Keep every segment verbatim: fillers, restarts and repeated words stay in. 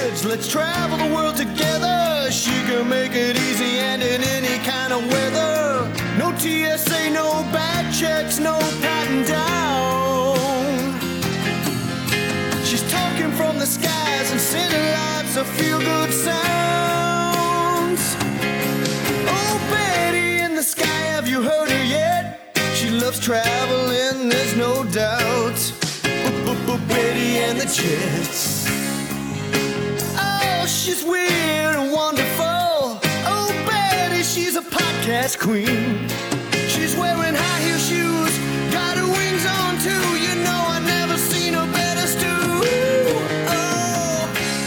jets. Let's travel the world together. She can make it easy and in any kind of weather. No T S A, no bad checks, no patting down. She's talking from the skies and sending lots of feel-good sounds. Oh, Betty in the sky, have you heard her yet? She loves traveling, there's no doubt. Betty and the Jets. Oh, she's weird and wonderful. Oh, Betty, she's a podcast queen. She's wearing high heel shoes, got her wings on too. You know I've never seen her better stew. Oh,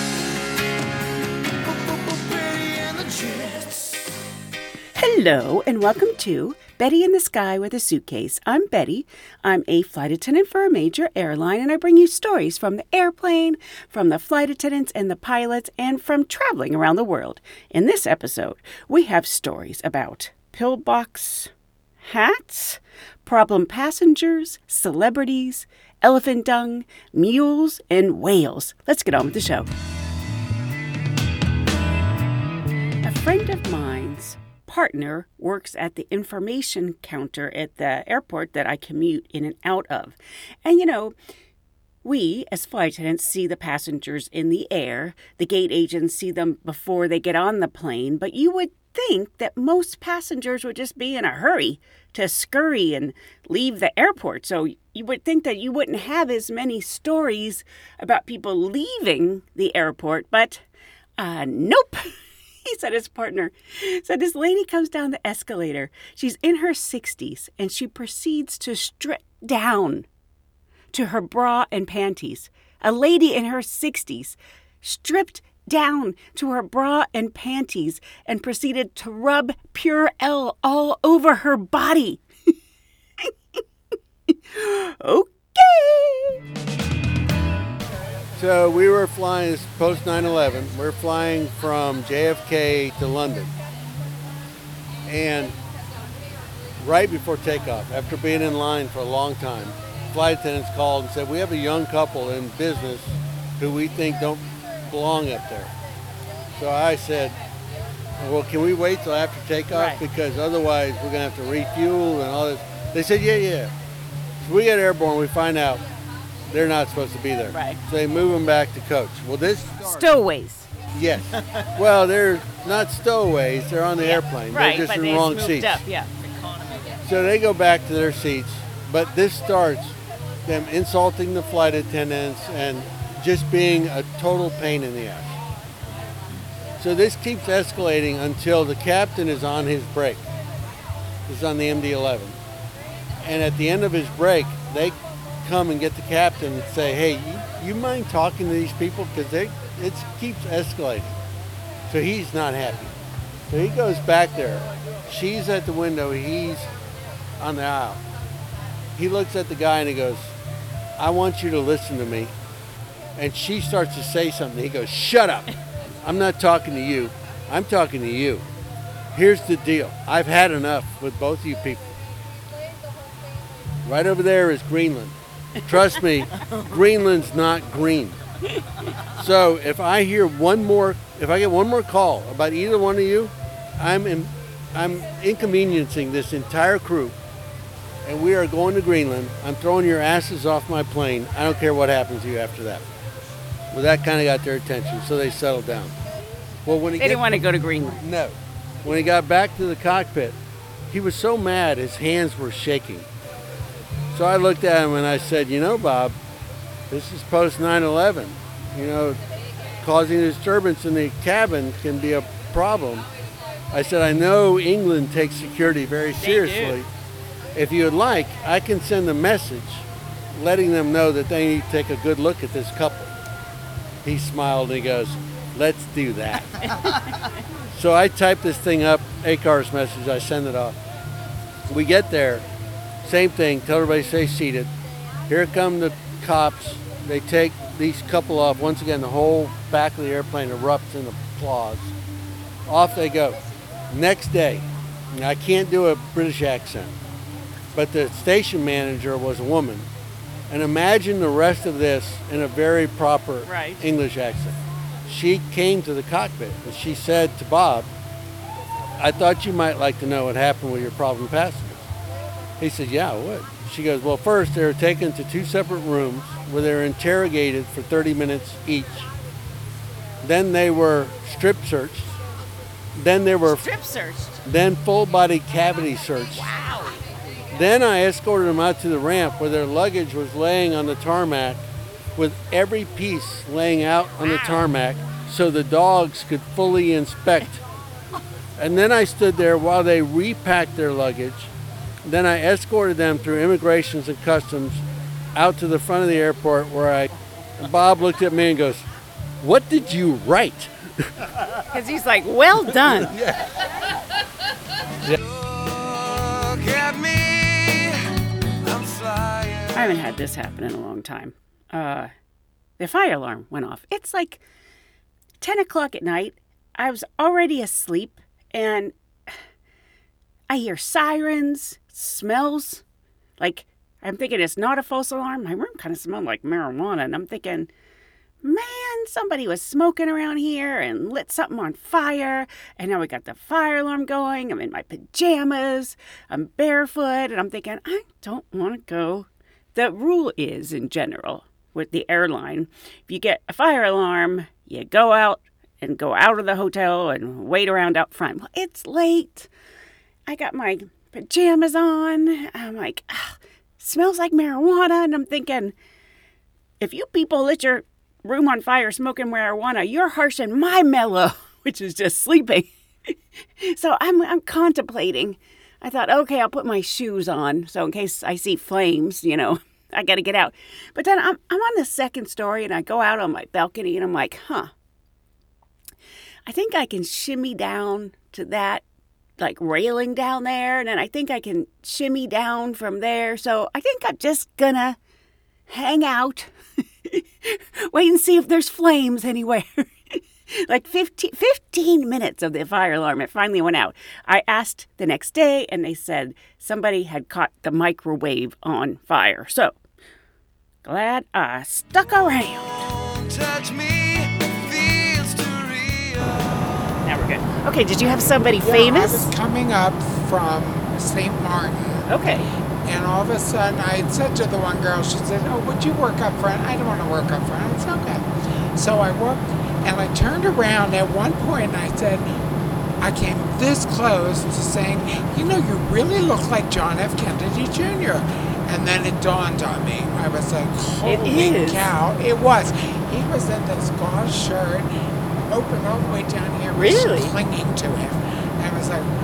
Betty and the Jets. Hello and welcome to Betty in the Sky with a Suitcase. I'm Betty. I'm a flight attendant for a major airline, and I bring you stories from the airplane, from the flight attendants and the pilots, and from traveling around the world. In this episode, we have stories about pillbox hats, problem passengers, celebrities, elephant dung, mules, and whales. Let's get on with the show. A friend of mine's partner works at the information counter at the airport that I commute in and out of. And, you know, we, as flight attendants, see the passengers in the air. The gate agents see them before they get on the plane. But you would think that most passengers would just be in a hurry to scurry and leave the airport. So you would think that you wouldn't have as many stories about people leaving the airport. But uh, nope. He said his partner said this lady comes down the escalator. She's in her sixties, and she proceeds to strip down to her bra and panties. A lady in her sixties stripped down to her bra and panties and proceeded to rub Pure L all over her body. Okay. So we were flying post nine eleven. We're flying from J F K to London. And right before takeoff, after being in line for a long time, flight attendants called and said, we have a young couple in business who we think don't belong up there. So I said, well, can we wait till after takeoff? Right. Because otherwise we're going to have to refuel and all this. They said, yeah, yeah. So we get airborne, we find out they're not supposed to be there. Right. So they move them back to coach. Well, this starts, Stowaways. yes. Well, they're not stowaways. They're on the airplane. Right, they're just but in they the wrong moved seats. up, yeah. So they go back to their seats. But this starts them insulting the flight attendants and just being a total pain in the ass. So this keeps escalating until the captain is on his break. He's on the M D eleven. And at the end of his break, they come and get the captain and say, hey, you, you mind talking to these people? Because they it keeps escalating. So he's not happy. So he goes back there. She's at the window. He's on the aisle. He looks at the guy and he goes, I want you to listen to me. And she starts to say something. He goes, shut up. I'm not talking to you. I'm talking to you. Here's the deal. I've had enough with both of you people. Right over there is Greenland. Trust me, Greenland's not green. So if I hear one more, if I get one more call about either one of you, I'm in, I'm inconveniencing this entire crew, and we are going to Greenland. I'm throwing your asses off my plane. I don't care what happens to you after that. Well, that kind of got their attention, so they settled down. Well, when he They get, didn't want to go to Greenland. no, when he got back to the cockpit, he was so mad his hands were shaking. So I looked at him and I said, you know, Bob, this is post nine eleven. You know, causing a disturbance in the cabin can be a problem. I said, I know England takes security very seriously. If you would like, I can send a message letting them know that they need to take a good look at this couple. He smiled and he goes, let's do that. So I typed this thing up, A C A R's message, I send it off. We get there. Same thing, tell everybody to stay seated. Here come the cops. They take these couple off. Once again, the whole back of the airplane erupts in applause. Off they go. Next day, and I can't do a British accent, but the station manager was a woman. And imagine the rest of this in a very proper Right. English accent. she came to the cockpit and she said to Bob, I thought you might like to know what happened with your problem passengers. He said, yeah, I would. She goes, well, first they were taken to two separate rooms where they were interrogated for thirty minutes each. Then they were strip searched. Then they were Strip searched. then full body cavity searched. Wow. Then I escorted them out to the ramp where their luggage was laying on the tarmac with every piece laying out on the tarmac so the dogs could fully inspect. And then I stood there while they repacked their luggage. Then I escorted them through immigrations and customs out to the front of the airport where I, Bob looked at me and goes, what did you write? Because he's like, well done. Look at me, I'm flying. I haven't had this happen in a long time. Uh, the fire alarm went off. It's like ten o'clock at night. I was already asleep, and I hear sirens, smells. Like, I'm thinking it's not a false alarm. My room kind of smelled like marijuana, and I'm thinking, man, somebody was smoking around here and lit something on fire. And now we got the fire alarm going. I'm in my pajamas. I'm barefoot. And I'm thinking, I don't want to go. The rule is, in general, with the airline, if you get a fire alarm, you go out and go out of the hotel and wait around out front. Well, it's late. I got my pajamas on. I'm like, ah, smells like marijuana. And I'm thinking, if you people lit your room on fire smoking marijuana, you're harshing my mellow, which is just sleeping. So I'm I'm contemplating. I thought, okay, I'll put my shoes on, so in case I see flames, you know, I got to get out. But then I'm I'm on the second story, and I go out on my balcony, and I'm like, huh, I think I can shimmy down to that, like, railing down there, and then I think I can shimmy down from there. So I think I'm just gonna hang out, wait and see if there's flames anywhere. Like fifteen, fifteen minutes of the fire alarm, it finally went out. I asked the next day, and they said somebody had caught the microwave on fire. So, glad I stuck around. Touch me, feels too real. Now we're good. Okay, did you have somebody Yeah, famous? I was coming up from Saint Martin, Okay. and all of a sudden I had said to the one girl, she said, oh, would you work up front? I don't want to work up front. It's okay. So I worked, and I turned around at one point and I said, I came this close to saying, you know, you really look like John F. Kennedy Junior And then it dawned on me. I was like, holy is. cow. It was. He was in this gauze shirt, open all the way down here. Really? Was clinging to him. And I was like,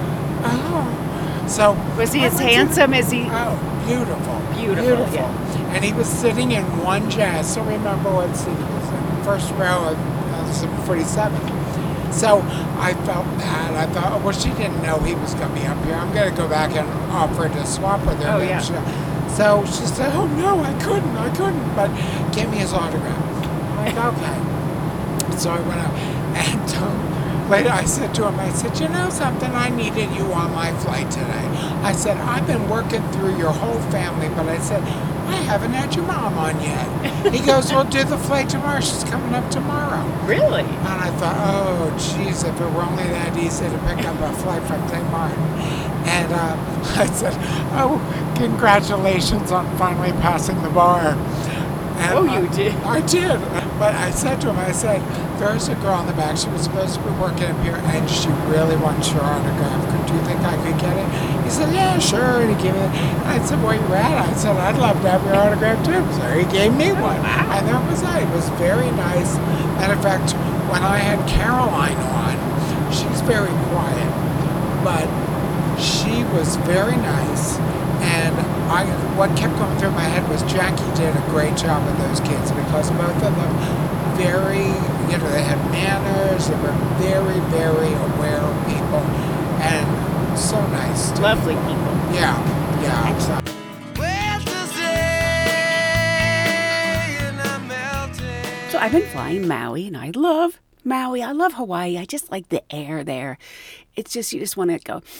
oh. So Was he I as went to- handsome as he... Oh, beautiful. Beautiful, yeah. And he was sitting in one chair. I still remember what seat he was in. First row of uh, seven forty-seven. So I felt bad. I thought, oh, well, she didn't know he was going to be up here. I'm going to go back and offer to swap with her. Oh, Then yeah. she- So she said, oh, no, I couldn't. I couldn't. But give me his autograph. I'm like, okay. So I went up. And um, later I said to him, I said, you know something? I needed you on my flight today. I said, I've been working through your whole family, but I said, I haven't had your mom on yet. He goes, well, do the flight tomorrow. She's coming up tomorrow. Really? And I thought, oh, geez, if it were only that easy to pick up a flight from Saint Martin. And uh, I said, oh, congratulations on finally passing the bar. And Oh, you I- did? I did. But I said to him, I said, there's a girl in the back. She was supposed to be working up here, and she really wants your autograph. Could you think I could get it? He said, yeah, sure. And he gave me it. And I said, where you at? I said, I'd love to have your autograph, too. So he gave me one. And that was it. It was very nice. And in fact, when I had Caroline on, she's very quiet, but she was very nice. And I, what kept going through my head was Jackie did a great job with those kids, because both of them very, you know, they had manners. They were very, very aware of people, and so nice. to- Lovely people. Yeah, yeah. So. Well, Tuesday, and I'm melting. So I've been flying Maui, and I love Maui. I love Hawaii. I just like the air there. It's just, you just want to go,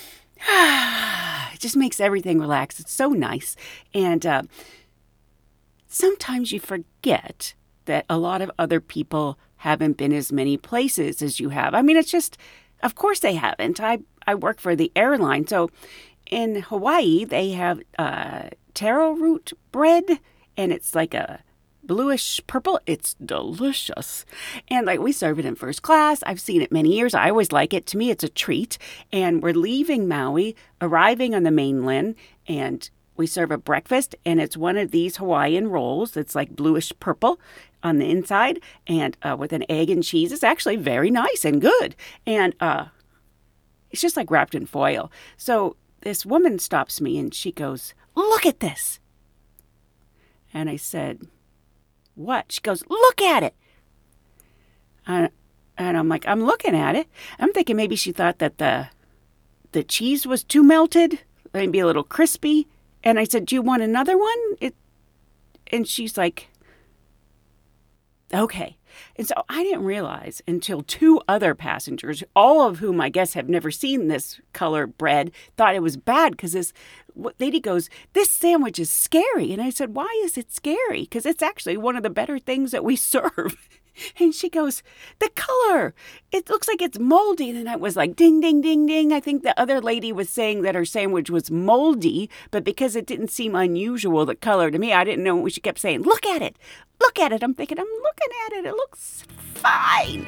it just makes everything relax. It's so nice. And uh, sometimes you forget that a lot of other people haven't been as many places as you have. I mean, it's just, of course they haven't. I, I work for the airline. So in Hawaii, they have uh, taro root bread, and it's like a bluish purple. It's delicious. And like we serve it in first class. I've seen it many years. I always like it. To me, it's a treat. And we're leaving Maui, arriving on the mainland, and we serve a breakfast, and it's one of these Hawaiian rolls. It's like bluish purple on the inside, and uh, with an egg and cheese. It's actually very nice and good. And uh, it's just like wrapped in foil. So this woman stops me, and she goes, "Look at this." And I said, "What?" She goes, "Look at it." Uh, and I'm like, I'm looking at it. I'm thinking maybe she thought that the the cheese was too melted, maybe a little crispy. And I said, "Do you want another one?" It, and she's like, "Okay." And so I didn't realize until two other passengers, all of whom I guess have never seen this color bread, thought it was bad because this lady goes, "This sandwich is scary." And I said, "Why is it scary?" Because it's actually one of the better things that we serve. And she goes, "The color, it looks like it's moldy." And I was like, ding, ding, ding, ding. I think the other lady was saying that her sandwich was moldy, but because it didn't seem unusual, the color to me, I didn't know. She kept saying, "Look at it, look at it." I'm thinking, I'm looking at it. It looks fine.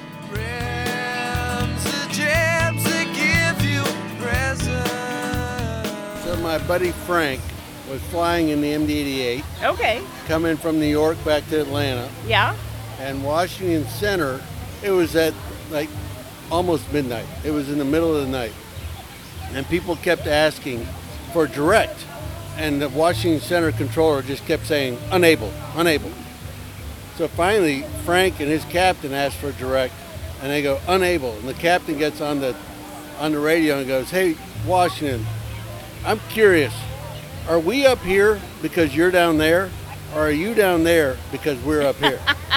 So my buddy Frank was flying in the M D eighty-eight, Okay. coming from New York back to Atlanta. Yeah. And Washington Center, it was at like almost midnight. It was in the middle of the night. And people kept asking for direct. And the Washington Center controller just kept saying, unable, unable. So finally, Frank and his captain asked for direct, and they go, unable. And the captain gets on the on the radio and goes, "Hey, Washington, I'm curious. Are we up here because you're down there? Or are you down there because we're up here?"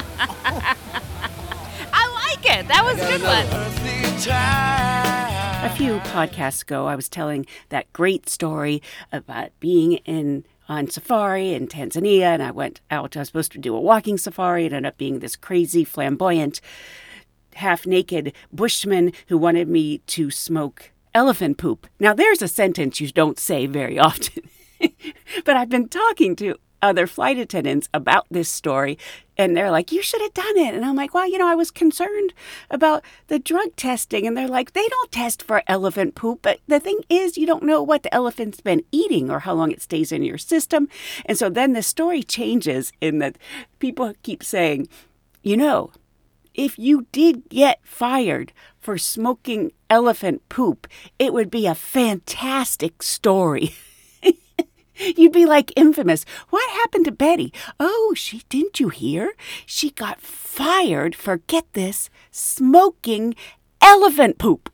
I like it. That was a good one. A few podcasts ago, I was telling that great story about being in on safari in Tanzania, and I went out. I was supposed to do a walking safari. It ended up being this crazy, flamboyant, half-naked bushman who wanted me to smoke elephant poop. Now, there's a sentence you don't say very often. But I've been talking to other flight attendants about this story, and they're like, "You should have done it." And I'm like, "Well, you know, I was concerned about the drug testing." And they're like, "They don't test for elephant poop, but the thing is, you don't know what the elephant's been eating or how long it stays in your system." And so then the story changes in that people keep saying, "You know, if you did get fired for smoking elephant poop, it would be a fantastic story." You'd be like Infamous. "What happened to Betty?" "Oh, she didn't you hear? She got fired for, get this, smoking elephant poop."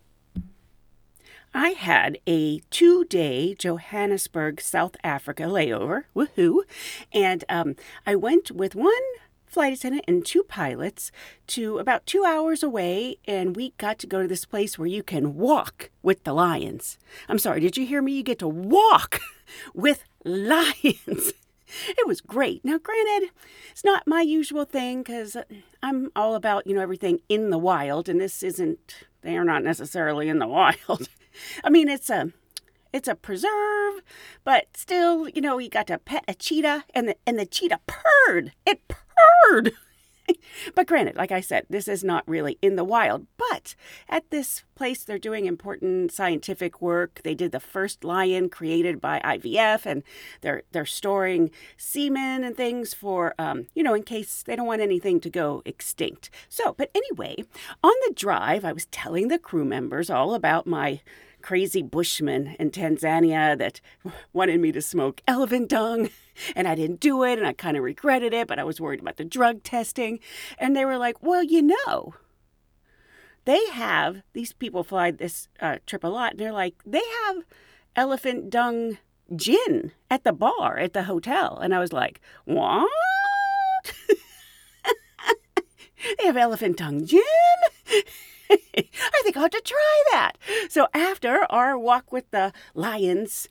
I had a two-day Johannesburg, South Africa layover. Woohoo. And um, I went with one flight attendant and two pilots to about two hours away, and we got to go to this place where you can walk with the lions. I'm sorry, did you hear me? You get to walk with lions. It was great. Now, granted, it's not my usual thing because I'm all about, you know, everything in the wild, and this isn't, they are not necessarily in the wild. I mean, it's a, it's a preserve, but still, you know, you got to pet a cheetah, and the, and the cheetah purred. It purred. But granted, like I said, this is not really in the wild. But at this place, they're doing important scientific work. They did the first lion created by I V F, and they're they're storing semen and things for, um, you know, in case they don't want anything to go extinct. So, but anyway, on the drive, I was telling the crew members all about my crazy bushman in Tanzania that wanted me to smoke elephant dung, and I didn't do it, and I kind of regretted it, but I was worried about the drug testing. And they were like, "Well, you know, they have," these people fly this uh, trip a lot, and they're like, "They have elephant dung gin at the bar at the hotel." And I was like, "What?" They have elephant dung gin? I think I'll have to try that. So after our walk with the lions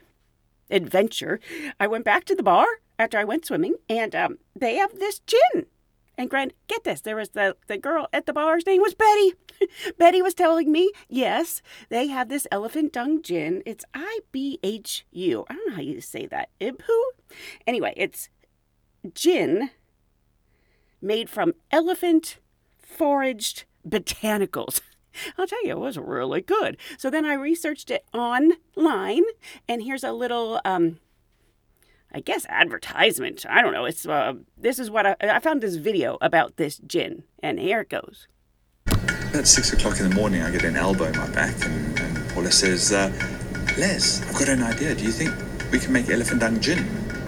adventure, I went back to the bar after I went swimming, and um, they have this gin. And Grant, get this, there was the, the girl at the bar, her name was Betty. Betty was telling me, yes, they have this elephant dung gin. It's I B H U. I don't know how you say that. I B H U? Anyway, it's gin made from elephant foraged botanicals. I'll tell you, it was really good. So then I researched it online, and here's a little, um, I guess, advertisement. I don't know. It's uh, this is what I, I found this video about this gin, and here it goes. At six o'clock in the morning, I get an elbow in my back, and, and Paula says, uh, Les, I've got an idea. Do you think we can make elephant dung gin?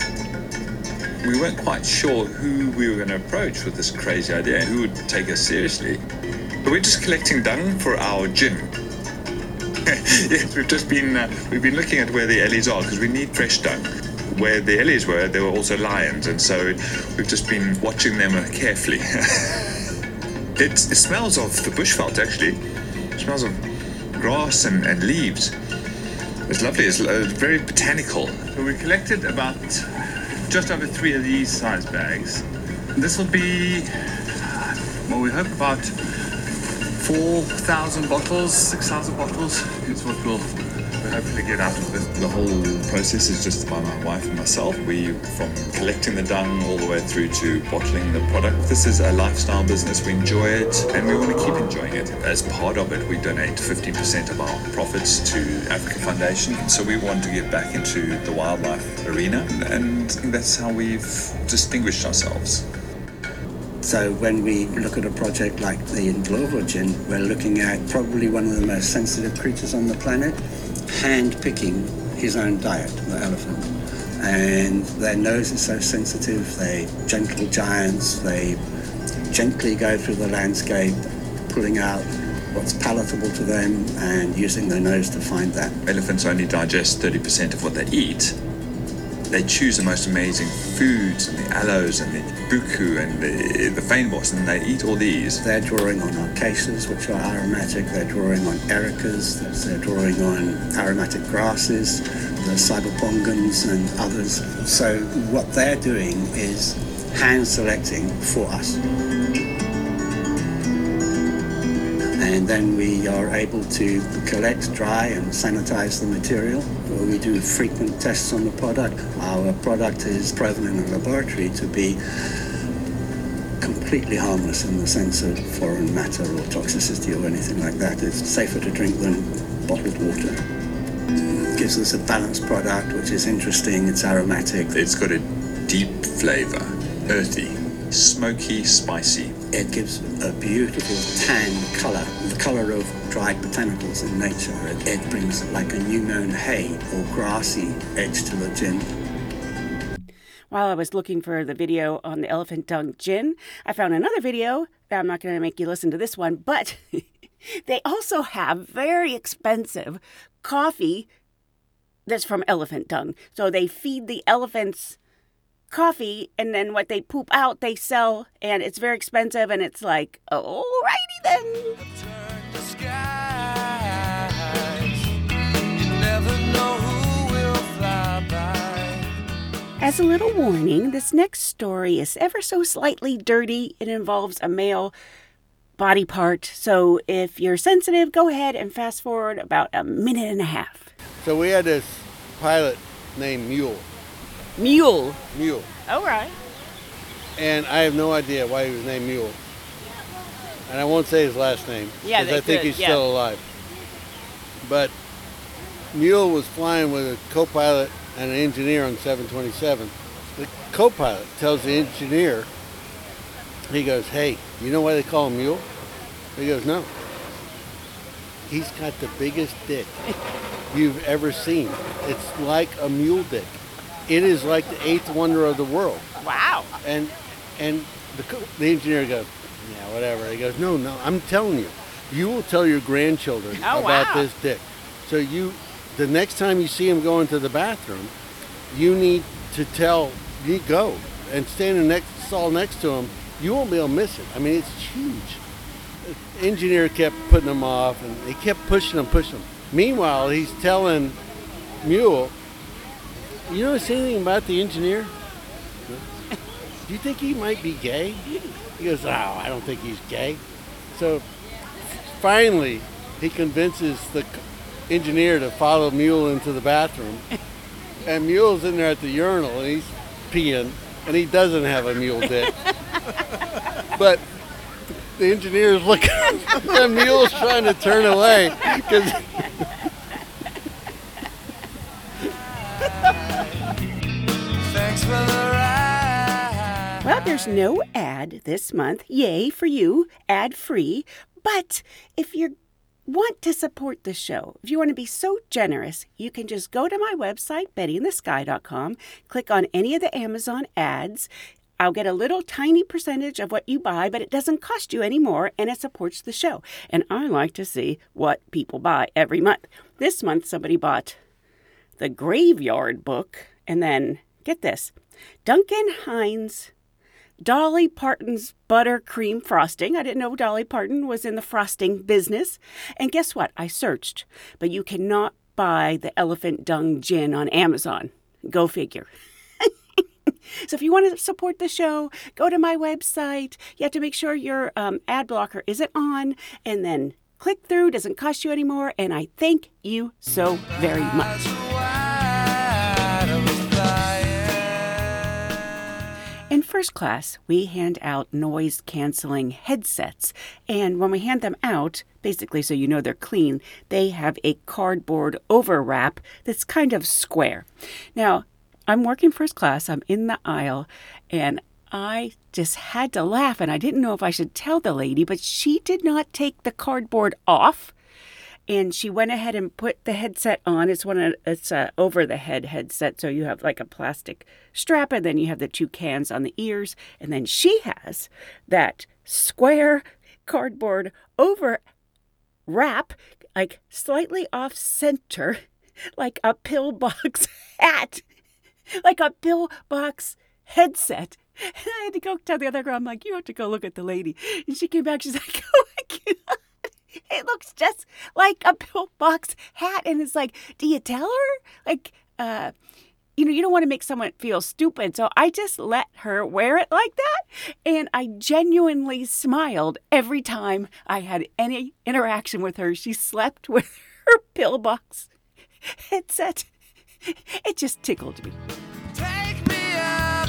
We weren't quite sure who we were going to approach with this crazy idea and who would take us seriously. But we're just collecting dung for our gin. Yes, we've just been uh, we've been looking at where the Ellies are because we need fresh dung. Where the Ellies were, there were also lions, and so we've just been watching them carefully. it, it smells of the bushveld, actually. It smells of grass and, and leaves. It's lovely. It's uh, very botanical. So we collected about just over three of these size bags. This will be, well, we hope about four thousand bottles, six thousand bottles is what we'll hopefully get out of this. The whole process is just by my wife and myself. We, from collecting the dung all the way through to bottling the product. This is a lifestyle business. We enjoy it, and we want to keep enjoying it. As part of it, we donate fifteen percent of our profits to Africa Foundation. So we want to get back into the wildlife arena, and I think that's how we've distinguished ourselves. So when we look at a project like the Ndlovu gin, we're looking at probably one of the most sensitive creatures on the planet, hand-picking his own diet, the elephant. And their nose is so sensitive, they're gentle giants, they gently go through the landscape, pulling out what's palatable to them and using their nose to find that. Elephants only digest thirty percent of what they eat. They choose the most amazing foods, and the aloes and the buku and the, the fynbos, and they eat all these. They're drawing on acacias, which are aromatic. They're drawing on ericas. They're drawing on aromatic grasses, the cybopongans and others. So what they're doing is hand selecting for us. And then we are able to collect, dry and sanitize the material. We do frequent tests on the product. Our product is proven in a laboratory to be completely harmless in the sense of foreign matter or toxicity or anything like that. It's safer to drink than bottled water. It gives us a balanced product, which is interesting. It's aromatic. It's got a deep flavor, earthy, smoky, spicy. It gives a beautiful tan colour, the colour of dried botanicals in nature. It, it brings like a new mown hay or grassy edge to the gin. While I was looking for the video on the elephant dung gin, I found another video. I'm not going to make you listen to this one, but they also have very expensive coffee that's from elephant dung. So they feed the elephants coffee, and then what they poop out they sell, and it's very expensive, and it's like, alrighty then. Turn the skies. You never know who will fly by. As a little warning, this next story is ever so slightly dirty. It involves a male body part, so if you're sensitive, go ahead and fast forward about a minute and a half. So we had this pilot named Mule. Mule. Mule. All right. And I have no idea why he was named Mule. And I won't say his last name. Yeah, because they I think could, he's yeah. still alive. But Mule was flying with a co-pilot and an engineer on seven twenty-seven. The co-pilot tells the engineer, he goes, hey, you know why they call him Mule? He goes, no. He's got the biggest dick you've ever seen. It's like a mule dick. It is like the eighth wonder of the world. Wow. And and the, co- the engineer goes, yeah, whatever. He goes, no, no, I'm telling you. You will tell your grandchildren Oh, about wow. this dick. So you, the next time you see him go into the bathroom, you need to tell, you go and stand in the next stall next to him. You won't be able to miss it. I mean, it's huge. The engineer kept putting him off, and he kept pushing him, pushing him. Meanwhile, he's telling Mule, you notice anything about the engineer? do you think he might be gay? He goes, oh, I don't think he's gay. So finally, he convinces the engineer to follow Mule into the bathroom. And Mule's in there at the urinal, and he's peeing, and he doesn't have a mule dick. But the engineer's looking, the Mule's trying to turn away. Cause Thanks for the ride. Well, there's no ad this month. Yay for you, ad-free. But if you want to support the show, if you want to be so generous, you can just go to my website, betty in the sky dot com, click on any of the Amazon ads. I'll get a little tiny percentage of what you buy, but it doesn't cost you any more, and it supports the show. And I like to see what people buy every month. This month, somebody bought the Graveyard Book, and then, get this, Duncan Hines Dolly Parton's buttercream frosting. I didn't know Dolly Parton was in the frosting business. And guess what? I searched, but you cannot buy the Elephant Dung Gin on Amazon. Go figure. So if you want to support the show, go to my website. You have to make sure your um, ad blocker isn't on, and then click through. Doesn't cost you anymore. And I thank you so very much. In first class, we hand out noise-canceling headsets. And when we hand them out, basically so you know they're clean, they have a cardboard overwrap that's kind of square. Now, I'm working first class. I'm in the aisle, and I just had to laugh, and I didn't know if I should tell the lady, but she did not take the cardboard off. And she went ahead and put the headset on. It's one of it's a over the head headset, so you have like a plastic strap, and then you have the two cans on the ears, and then she has that square cardboard over wrap, like slightly off center, like a pillbox hat, like a pillbox headset. And I had to go tell the other girl, I'm like, you have to go look at the lady. And she came back, she's like, oh my God. It looks just like a pillbox hat. And it's like, do you tell her? Like, uh, you know, you don't want to make someone feel stupid. So I just let her wear it like that. And I genuinely smiled every time I had any interaction with her. She slept with her pillbox headset. It just tickled me. Take me up,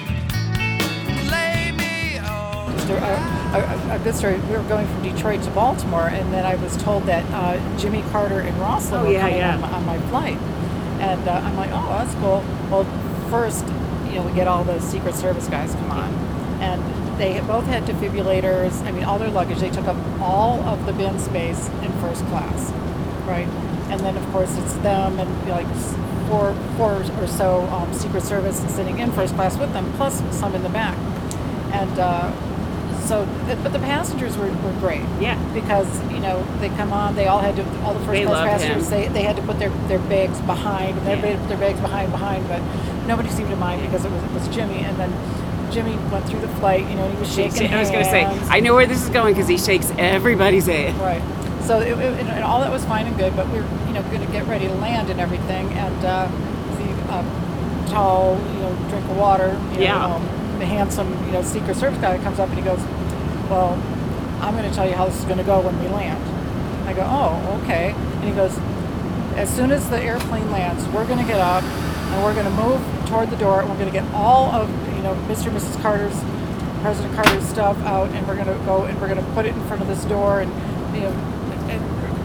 lay me on. A, a, a good story. We were going from Detroit to Baltimore, and then I was told that uh, Jimmy Carter and Roslyn Oh, were yeah, coming yeah. on, my- on my flight. And uh, I'm like, oh, that's cool. Well, first, you know, we get all the Secret Service guys come on. And they both had defibrillators. I mean, all their luggage. They took up all of the bin space in first class, right? And then, of course, it's them and you know, like four, four or so um, Secret Service sitting in first class with them, plus some in the back. And uh, so, but the passengers were, were great. Yeah. Because, you know, they come on, they all had to, all the first They class loved passengers, him. they, they had to put their, their bags behind, and Yeah. everybody put their bags behind, behind, but nobody seemed to mind because it was, it was Jimmy. And then Jimmy went through the flight, you know, and he was shaking I was going to say, hands. I know where this is going because he shakes everybody's hand. Right. So it, it, and all that was fine and good, but we were, you know, going to get ready to land and everything, and uh, the uh, tall, you know, drink of water, you Yeah. know, um, the handsome, you know, Secret Service guy comes up and he goes, well, I'm going to tell you how this is going to go when we land. I go, oh, okay. And he goes, as soon as the airplane lands, we're going to get up and we're going to move toward the door, and we're going to get all of, you know, Mister and Missus Carter's, President Carter's stuff out, and we're going to go and we're going to put it in front of this door, and, you know, and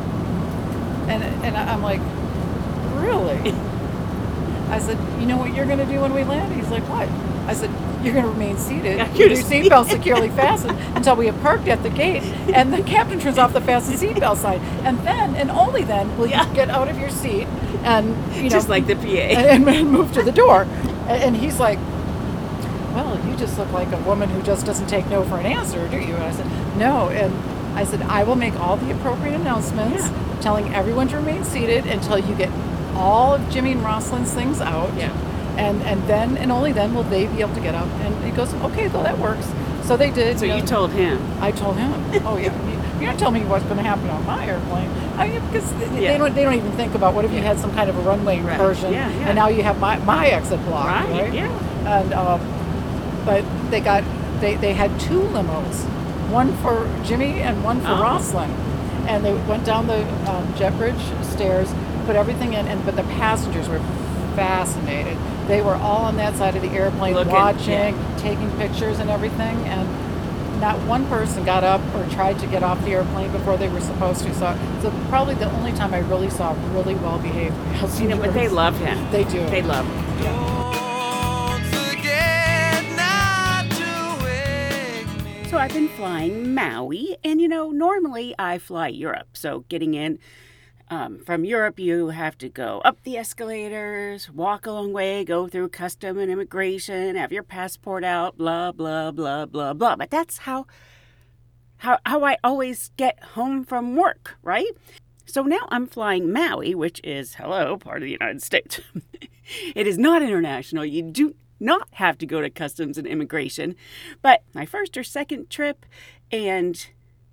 and, and I'm like, really? I said, you know what you're going to do when we land? He's like, what? I said, you're going to remain seated Yeah, with you're your just- seatbelt securely fastened until we have parked at the gate, and the captain turns off the fasten seatbelt sign. And then, and only then, will Yeah. you get out of your seat and, you know, Just like the P A. and, and move to the door. And, and he's like, well, you just look like a woman who just doesn't take no for an answer, do you? And I said, no. And I said, I will make all the appropriate announcements, telling everyone to remain seated until you get all of Jimmy and Roslyn's things out. Yeah. And and then, and only then will they be able to get up. And he goes, okay, well, that works. So they did. So you know. told him. I told him. Oh yeah, you- you're not telling me what's going to happen on my airplane. I mean, because they, Yeah. they don't they don't even think about what if you had some kind of a runway Right. incursion, Yeah, yeah. and now you have my, my exit blocked, Right, right? yeah. And um, but they got they, they had two limos, one for Jimmy and one for Oh. Rosalind, and they went down the um, jet bridge stairs, put everything in, and but the passengers were fascinated. They were all on that side of the airplane, Looking, watching, yeah. taking pictures and everything, and not one person got up or tried to get off the airplane before they were supposed to. So, so probably the only time I really saw really well-behaved passengers. You know, but they love him. They do. They love him. Don't forget not to wake me. So I've been flying Maui, and you know, normally I fly Europe. So getting in um, from Europe, you have to go up the escalators, walk a long way, go through custom and immigration, have your passport out, blah blah blah blah blah. But that's how how how I always get home from work, right? So now I'm flying Maui, which is, hello, part of the United States. It is not international. You do not have to go to customs and immigration. But my first or second trip, and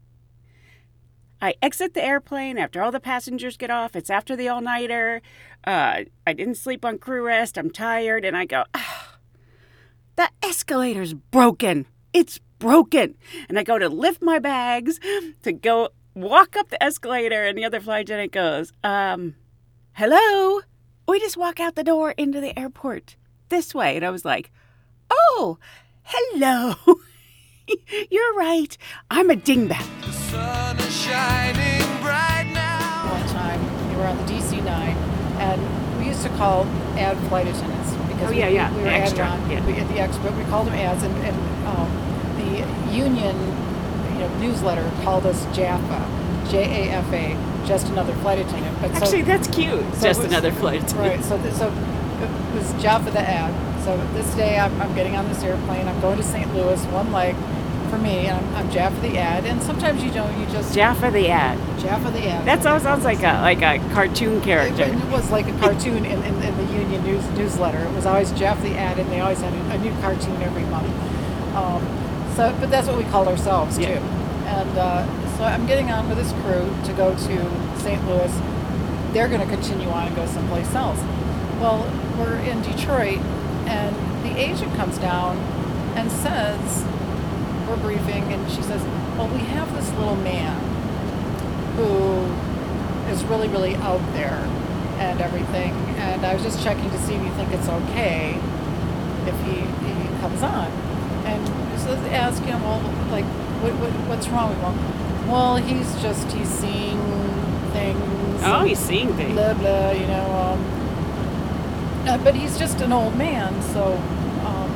I exit the airplane after all the passengers get off. It's after the all-nighter. Uh, I didn't sleep on crew rest. I'm tired. And I go, ah, the escalator's broken. It's broken. And I go to lift my bags to go walk up the escalator. And the other flight attendant goes, um, hello? We just walk out the door into the airport this way. And I was like, oh, hello. You're right. I'm a dingbat. The sun is shining bright now. One time, we were on the D C nine, and we used to call ad flight attendants because Oh, yeah, we, yeah, we were the added extra, on. yeah. We, the extra, we called them ads, and, and um, the union, you know, newsletter called us Jaffa, J A F A, just another flight attendant. But Actually, so, that's cute. so Just it was- another flight attendant. Right. So, th- so it was Jaffa the ad. So this day, I'm, I'm getting on this airplane. I'm going to Saint Louis, one leg for me. I'm, I'm Jaffa the ad, and sometimes you don't. You just Jaffa the ad. Jaffa the ad. That sounds sounds like a like a cartoon It, character. it was like a cartoon in, in, in the union news newsletter. It was always Jeff the ad, and they always had a, a new cartoon every month. Um, so, but that's what we called ourselves too. Yeah. And uh, so I'm getting on with this crew to go to Saint Louis. They're going to continue on and go someplace else. Well, we're in Detroit, and the agent comes down and says, we're briefing, and she says, well, we have this little man who is really, really out there and everything. And I was just checking to see if you think it's okay if he, he comes on. And so they ask him, well, like, what, what, what's wrong with him? Well, he's just, he's seeing things. Oh, and he's seeing things. Blah, blah, you know. Um, uh, but he's just an old man, so, um,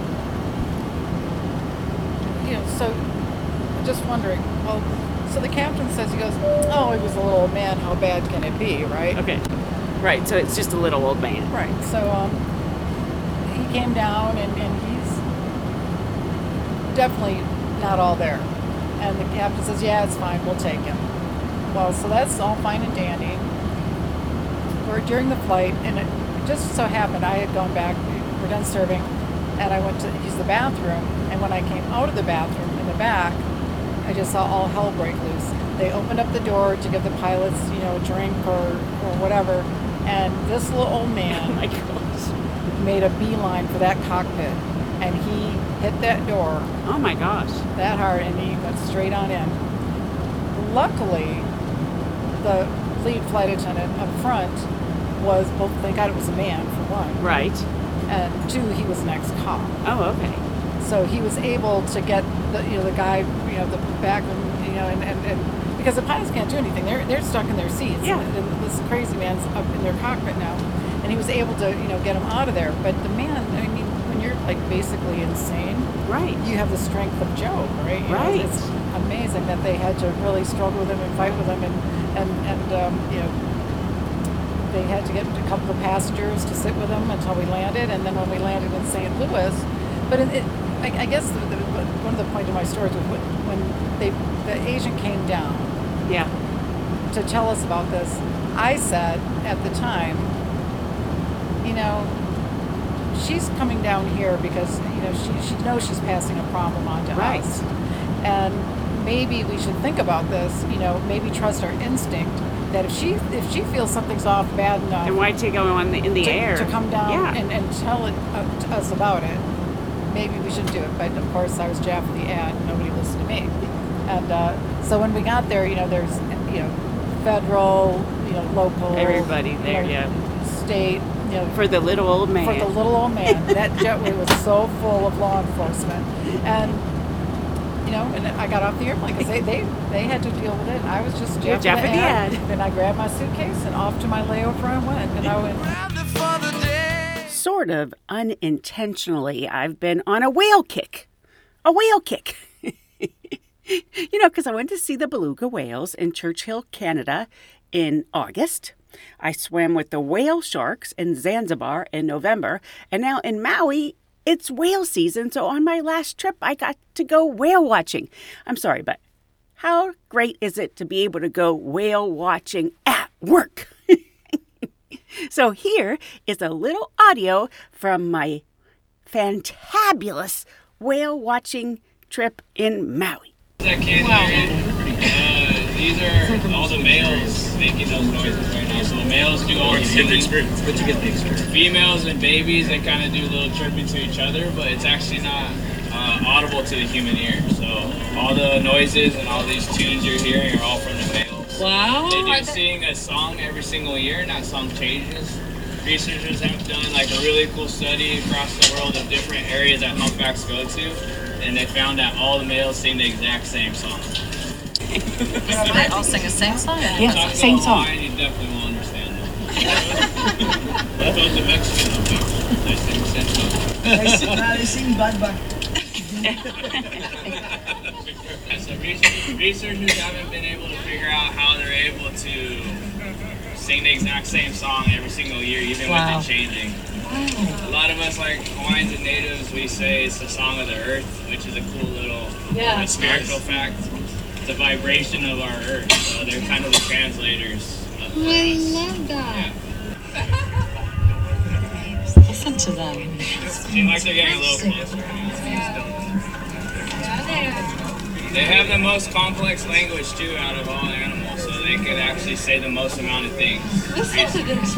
you know, so just wondering, well, so the captain says, he goes, oh, he was a little old man, how bad can it be, right? Okay. Right. So it's just a little old man. Right. So um, he came down, and, and he's definitely not all there. And the captain says, yeah, it's fine, we'll take him. Well, so that's all fine and dandy. We're during the flight, and it just so happened I had gone back, we're done serving, and I went to use the bathroom. And when I came out of the bathroom in the back, I just saw all hell break loose. They opened up the door to give the pilots, you know, a drink or, or whatever. And this little old Oh man my gosh. made a beeline for that cockpit. And he hit that door Oh my gosh. that hard, and he went straight on in. Luckily, the lead flight attendant up front was, well, thank God it was a man, for one. Right. And two, he was an ex-cop. Oh, okay. So he was able to get the, you know, the guy, you know, the back, you know, and, and, and because the pilots can't do anything. They're they're stuck in their seats. Yeah. And, and this crazy man's up in their cockpit now. And he was able to, you know, get him out of there. But the man, I mean, when you're like basically insane, Right. you have the strength of Job, right? You know, Right. it's amazing that they had to really struggle with him and fight with him, and and and um, you know, they had to get a couple of passengers to sit with him until we landed, and then when we landed in Saint Louis, but it, it, I, I guess the, the, one of the points of my stories was when, when they the agent came down Yeah. to tell us about this. I said at the time, you know, she's coming down here because, you know, she, she knows she's passing a problem on to Right. us. And maybe we should think about this, you know, maybe trust our instinct that if she if she feels something's off bad enough And why take him on the, in the to, air? to come down Yeah. and, and tell it uh, to us about it, maybe we should do it. But of course, I was Jeff the ad, and nobody listened to me. And uh, so when we got there, you know, there's, you know, federal, you know, local, Everybody there, you know, yeah. state, you know, For the little old man. for the little old man. That jetway was so full of law enforcement, and you know, and I got off the airplane because they, they they had to deal with it. I was just Jeff, Jeff the and the ad. ad. Then I grabbed my suitcase and off to my layover I went, and I went. Sort of unintentionally, I've been on a whale kick. A whale kick. You know, because I went to see the beluga whales in Churchill, Canada in August. I swam with the whale sharks in Zanzibar in November. And now in Maui, it's whale season. So on my last trip, I got to go whale watching. I'm sorry, but how great is it to be able to go whale watching at work? So here is a little audio from my fantabulous whale watching trip in Maui. That kid wow. uh, these are all the males making those noises right now. So the males do all the singing. But you get the experience. Females and babies, they kind of do a little chirping to each other, but it's actually not uh, audible to the human ear. So all the noises and all these tunes you're hearing are all from the males. Wow. They do sing a song every single year, and that song changes. Researchers have done like a really cool study across the world of different areas that humpbacks go to, and they found that all the males sing the exact same song. They all sing the same song? Yeah, Talk same about song. Hawaiian, you definitely will understand that. That's what the Mexican humpbacks. They sing the same song. They sing, nah, they sing Bad Bad. So researchers, researchers haven't been able to figure out how they're able to sing the exact same song every single year, even Wow. with it changing. A lot of us, like Hawaiians and natives, we say it's the song of the earth, which is a cool little Yeah. uh, spiritual fact. It's a vibration of our earth, so they're kind of the translators of the I earth. love that. Yeah. Listen to them. Seems like they're getting a little closer. They have the most complex language too out of all animals, so they could actually say the most amount of things. Listen to this.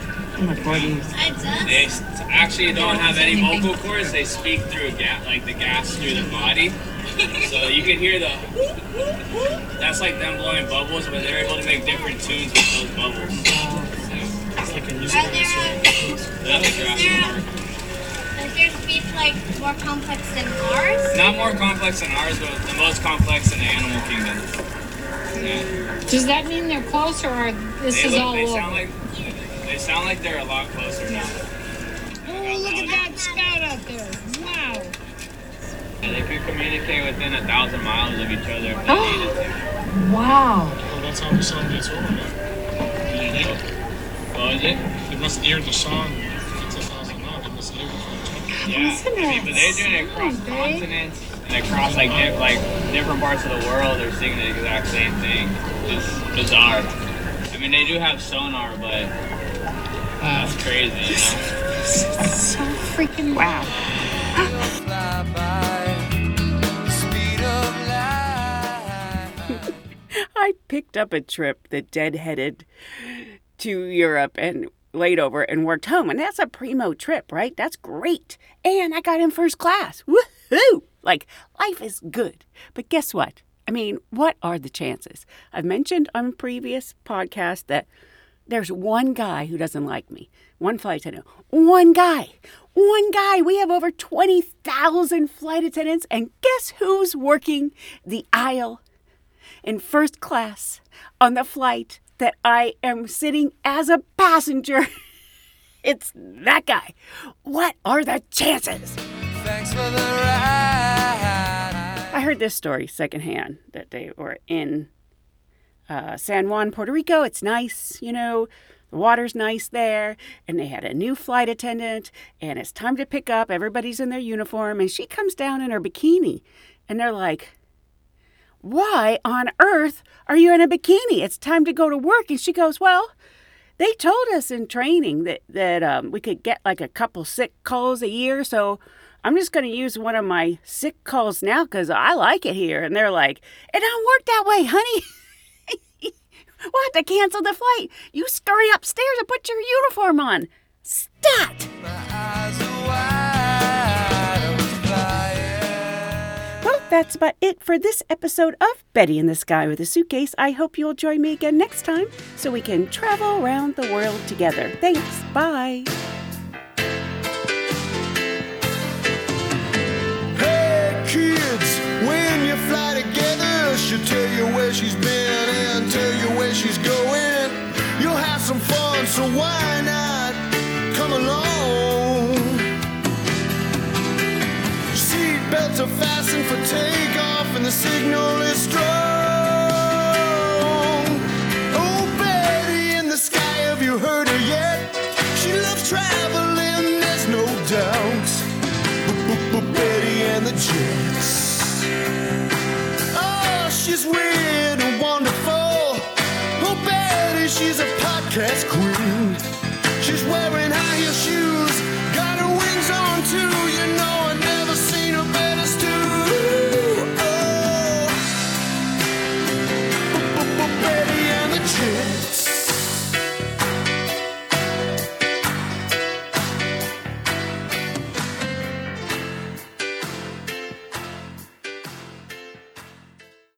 They s- actually don't have any vocal cords. They speak through a gas, like the gas through their body. So you can hear the. That's like them blowing bubbles, but they're able to make different tunes with those bubbles. It's like a musical instrument. That's a Jurassic Park. Is their speech like more complex than ours? Not more complex than ours, but the most complex in the animal kingdom. Yeah. Does that mean they're closer or this They is look- all they over? sound like they sound like they're a lot closer now. Oh, look at that spout out there. Wow. Yeah, they could communicate within a thousand miles of each other if they needed to. Wow. Oh, that's how the song gets over. Yeah. What was it? They must hear the song. It's a thousand miles. They must hear it. Yeah, I mean, but they're doing it across continents and across like di- like different parts of the world. They're singing the exact same thing. It's bizarre. I mean, they do have sonar, but that's crazy, you know. So freaking wow. I picked up a trip that deadheaded to Europe and laid over and worked home. And that's a primo trip, right? That's great. And I got in first class. Woohoo! Like, life is good. But guess what? I mean, what are the chances? I've mentioned on previous podcasts that there's one guy who doesn't like me. One flight attendant. One guy. One guy. We have over twenty thousand flight attendants. And guess who's working the aisle in first class on the flight that I am sitting as a passenger? It's that guy. What are the chances? Thanks for the ride. I heard this story secondhand that they were in uh, San Juan, Puerto Rico. It's nice, you know, the water's nice there. And they had a new flight attendant, and it's time to pick up. Everybody's in their uniform, and she comes down in her bikini. And they're like, why on earth are you in a bikini? It's time to go to work. And she goes, well, they told us in training that, that um, we could get like a couple sick calls a year. So I'm just going to use one of my sick calls now because I like it here. And they're like, it don't work that way, honey. We'll have to cancel the flight. You scurry upstairs and put your uniform on. Stat! My eyes are wide. That's about it for this episode of Betty in the Sky with a Suitcase. I hope you'll join me again next time so we can travel around the world together. Thanks. Bye. Hey kids, when you fly together, she'll tell you where she's been and tell you where she's going. You'll have some fun, so why not come along? Seatbelts are fastened for takeoff and the signal is strong. Oh, Betty in the sky, have you heard her yet? She loves traveling, there's no doubt. Betty and the Jets. Oh, she's weird and wonderful. Oh, Betty, she's a podcast queen.